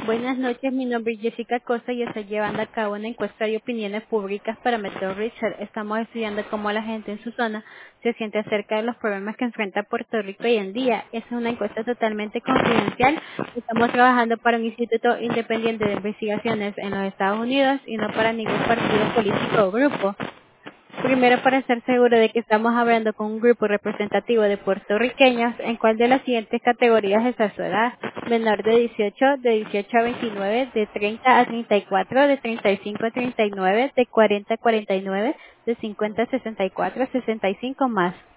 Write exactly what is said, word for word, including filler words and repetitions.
Buenas noches, mi nombre es Jessica Costa y estoy llevando a cabo una encuesta de opiniones públicas para Método Richard. Estamos estudiando cómo la gente en su zona se siente acerca de los problemas que enfrenta Puerto Rico hoy en día. Esta es una encuesta totalmente confidencial. Estamos trabajando para un instituto independiente de investigaciones en los Estados Unidos y no para ningún partido político o grupo. Primero, para estar seguro de que estamos hablando con un grupo representativo de puertorriqueños, ¿en cuál de las siguientes categorías está su edad? Menor de dieciocho, de dieciocho a veintinueve, de treinta a treinta y cuatro, de treinta y cinco a treinta y nueve, de cuarenta a cuarenta y nueve, de cincuenta a sesenta y cuatro, sesenta y cinco más.